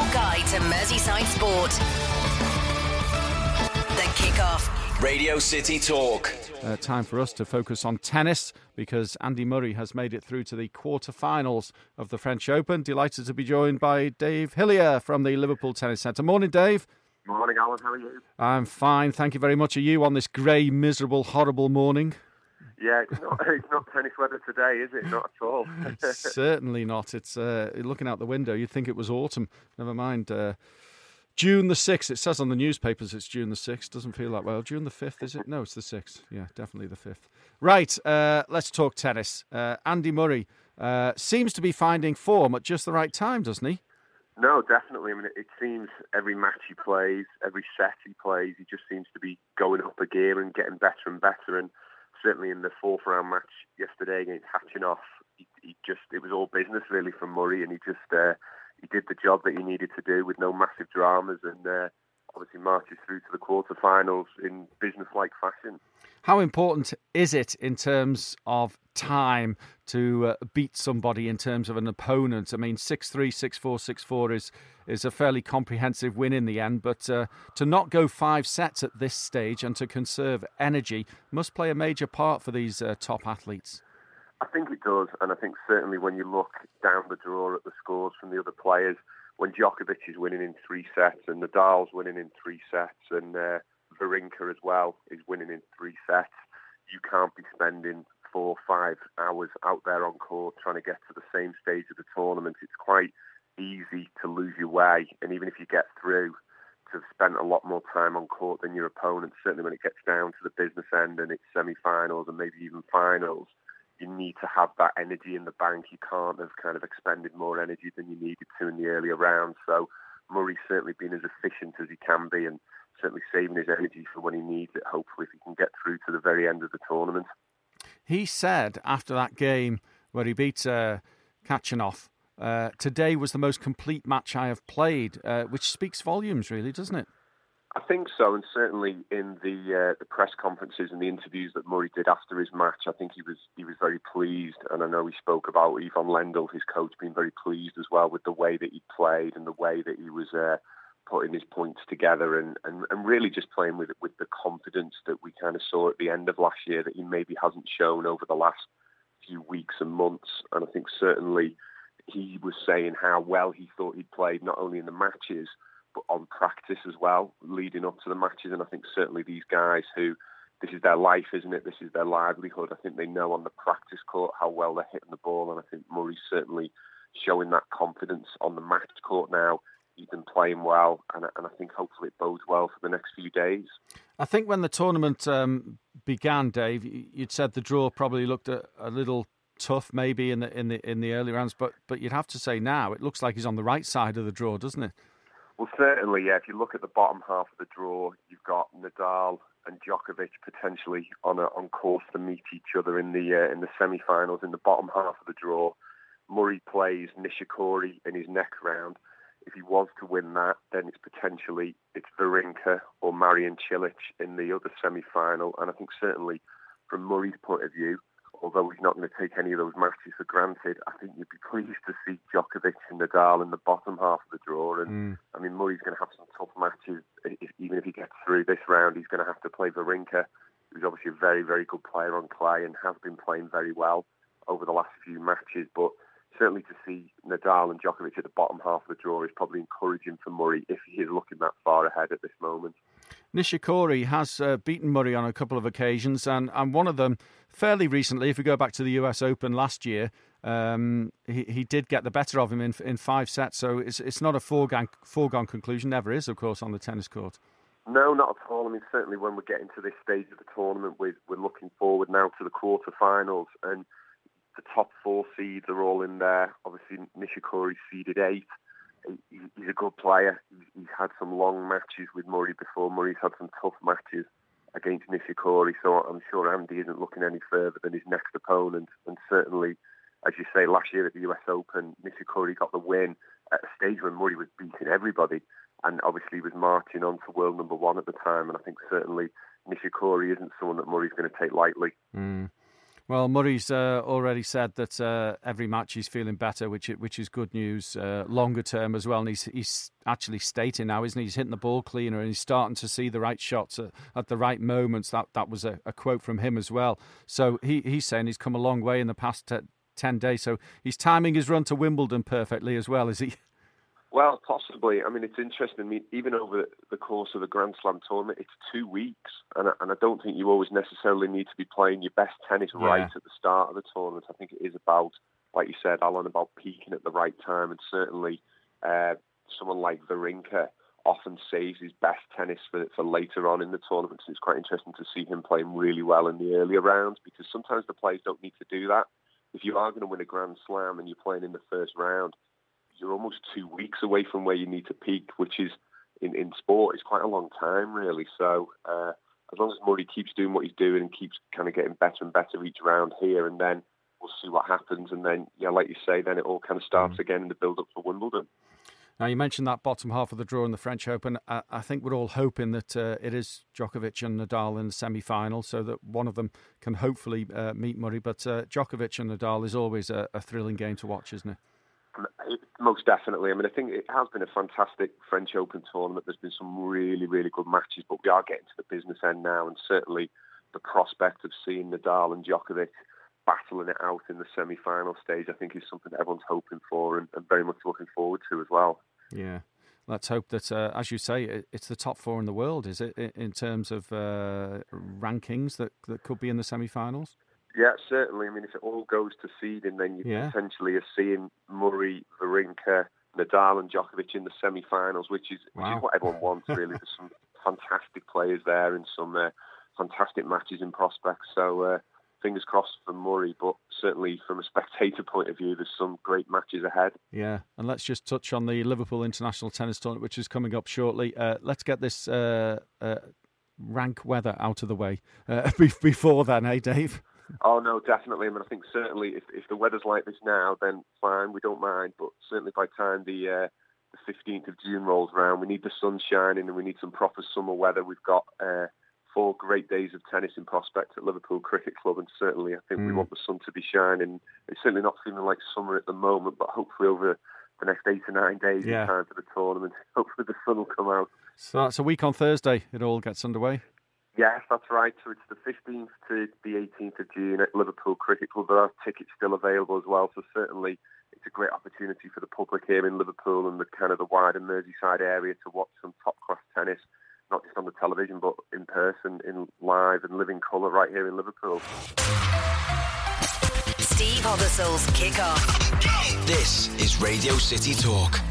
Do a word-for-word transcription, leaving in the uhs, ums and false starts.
Your guide to Merseyside sport. The Kickoff. Radio City Talk. Uh, time for us to focus on tennis because Andy Murray has made it through to the quarter-finals of the French Open. Delighted to be joined by Dave Hillier from the Liverpool Tennis Centre. Morning, Dave. Morning, Alan. How are you? I'm fine, thank you very much. Are you on this grey, miserable, horrible morning? Yeah, it's not, it's not tennis weather today, is it? Not at all. Certainly not. It's uh, looking out the window, you'd think it was autumn. Never mind. Uh, June the sixth. It says on the newspapers it's June the sixth. Doesn't feel that well. June the fifth, is it? No, it's the sixth. Yeah, definitely the fifth. Right, uh, let's talk tennis. Uh, Andy Murray uh, seems to be finding form at just the right time, doesn't he? No, definitely. I mean, it, it seems every match he plays, every set he plays, he just seems to be going up a gear and getting better and better. And certainly in the fourth round match yesterday against Khachanov, he, he just it was all business really from Murray, and he just uh, he did the job that he needed to do with no massive dramas, and uh, obviously marches through to the quarterfinals in business-like fashion. How important is it in terms of time to uh, beat somebody in terms of an opponent? I mean, six three, six four, six four is is a fairly comprehensive win in the end, but uh, to not go five sets at this stage and to conserve energy must play a major part for these uh, top athletes. I think it does, and I think certainly when you look down the draw at the scores from the other players, when Djokovic is winning in three sets and Nadal's winning in three sets and uh, Wawrinka as well is winning in three sets, you can't be spending four or five hours out there on court trying to get to the same stage of the tournament. It's quite easy to lose your way, and even if you get through, to have spent a lot more time on court than your opponent, certainly when it gets down to the business end and it's semi-finals and maybe even finals, you need to have that energy in the bank. You can't have kind of expended more energy than you needed to in the earlier rounds. So Murray's certainly been as efficient as he can be and certainly saving his energy for when he needs it, hopefully, if he can get through to the very end of the tournament. He said after that game where he beat uh, Khachanov, uh, today was the most complete match I have played, uh, which speaks volumes, really, doesn't it? I think so, and certainly in the uh, the press conferences and the interviews that Murray did after his match, I think he was he was very pleased. And I know he spoke about Yvonne Lendl, his coach, being very pleased as well with the way that he played and the way that he was uh, putting his points together, and, and, and really just playing with with the confidence that we kind of saw at the end of last year that he maybe hasn't shown over the last few weeks and months. And I think certainly he was saying how well he thought he'd played, not only in the matches, but on practice as well, leading up to the matches. And I think certainly these guys who, this is their life, isn't it? This is their livelihood. I think they know on the practice court how well they're hitting the ball. And I think Murray's certainly showing that confidence on the match court now. He's been playing well, and, and I think hopefully it bodes well for the next few days. I think when the tournament um, began, Dave, you'd said the draw probably looked a, a little tough maybe in the in the in the early rounds, but but you'd have to say now it looks like he's on the right side of the draw, doesn't it? Well, certainly, yeah. If you look at the bottom half of the draw, you've got Nadal and Djokovic potentially on a, on course to meet each other in the uh, in the semi-finals. In the bottom half of the draw, Murray plays Nishikori in his next round. If he was to win that, then it's potentially it's Wawrinka or Marian Cilic in the other semi-final. And I think certainly from Murray's point of view, although he's not going to take any of those matches for granted, I think you'd be pleased to see Djokovic and Nadal in the bottom half of the draw. And Mm. I mean, Murray's going to have some tough matches. If, even if he gets through this round, he's going to have to play Wawrinka, who's obviously a very, very good player on clay and has been playing very well over the last few matches. But certainly to see Nadal and Djokovic at the bottom half of the draw is probably encouraging for Murray if he is looking that far ahead at this moment. Nishikori has uh, beaten Murray on a couple of occasions, and, and one of them fairly recently, if we go back to the U S Open last year, um, he, he did get the better of him in in five sets, so it's it's not a foregone, foregone conclusion, never is, of course, on the tennis court. No, not at all. I mean, certainly when we're getting to this stage of the tournament, we're, we're looking forward now to the quarterfinals, and the top four seeds are all in there. Obviously, Nishikori's seeded eight. He, he's a good player. He's, he's had some long matches with Murray before. Murray's had some tough matches against Nishikori, so I'm sure Andy isn't looking any further than his next opponent. And certainly, as you say, last year at the U S Open, Nishikori got the win at a stage when Murray was beating everybody, and obviously was marching on to world number one at the time. And I think certainly Nishikori isn't someone that Murray's going to take lightly. Mm. Well, Murray's uh, already said that uh, every match he's feeling better, which which is good news, uh, longer term as well. And he's he's actually stating now, isn't he? He's hitting the ball cleaner and he's starting to see the right shots at, at the right moments. That that was a, a quote from him as well. So he, he's saying he's come a long way in the past t- ten days. So he's timing his run to Wimbledon perfectly as well, is he? Well, possibly. I mean, it's interesting. I mean, even over the course of the Grand Slam tournament, it's two weeks. And I, and I don't think you always necessarily need to be playing your best tennis yeah. right at the start of the tournament. I think it is about, like you said, Alan, about peaking at the right time. And certainly uh, someone like Wawrinka often saves his best tennis for, for later on in the tournament. So it's quite interesting to see him playing really well in the earlier rounds, because sometimes the players don't need to do that. If you are going to win a Grand Slam and you're playing in the first round, you're almost two weeks away from where you need to peak, which is, in, in sport, is quite a long time, really. So uh, as long as Murray keeps doing what he's doing and keeps kind of getting better and better each round here, and then we'll see what happens. And then, yeah, like you say, then it all kind of starts mm. again in the build-up for Wimbledon. Now, you mentioned that bottom half of the draw in the French Open. I, I think we're all hoping that uh, it is Djokovic and Nadal in the semi-final, so that one of them can hopefully uh, meet Murray. But uh, Djokovic and Nadal is always a, a thrilling game to watch, isn't it? Most definitely. I mean, I think it has been a fantastic French Open tournament. There's been some really, really good matches, but we are getting to the business end now, and certainly the prospect of seeing Nadal and Djokovic battling it out in the semi-final stage, I think, is something that everyone's hoping for and, and very much looking forward to as well. Yeah. Let's hope that, uh, as you say, it's the top four in the world, is it, in terms of uh, rankings that, that could be in the semi-finals? Yeah, certainly. I mean, if it all goes to seeding, then you yeah. potentially are seeing Murray, Wawrinka, Nadal and Djokovic in the semi-finals, which is, wow. which is what everyone wants, really. There's some fantastic players there and some uh, fantastic matches in prospect. So uh, fingers crossed for Murray, but certainly from a spectator point of view, there's some great matches ahead. Yeah, and let's just touch on the Liverpool International Tennis Tournament, which is coming up shortly. Uh, let's get this uh, uh, rank weather out of the way uh, before then, eh, Dave? Oh, no, definitely. I mean, I think certainly if, if the weather's like this now, then fine, we don't mind. But certainly by the time the, uh, the fifteenth of June rolls around, we need the sun shining and we need some proper summer weather. We've got uh, four great days of tennis in prospect at Liverpool Cricket Club, and certainly I think mm. we want the sun to be shining. It's certainly not feeling like summer at the moment, but hopefully over the next eight to nine days yeah. in time for the tournament, hopefully the sun will come out. So that's a week on Thursday. It all gets underway. Yes, that's right. So it's the fifteenth to the eighteenth of June at Liverpool Cricket Club. There are tickets still available as well. So certainly it's a great opportunity for the public here in Liverpool and the kind of the wider Merseyside area to watch some top-class tennis, not just on the television, but in person, in live and living colour right here in Liverpool. Steve Hoddlesole's Kick-Off. This is Radio City Talk.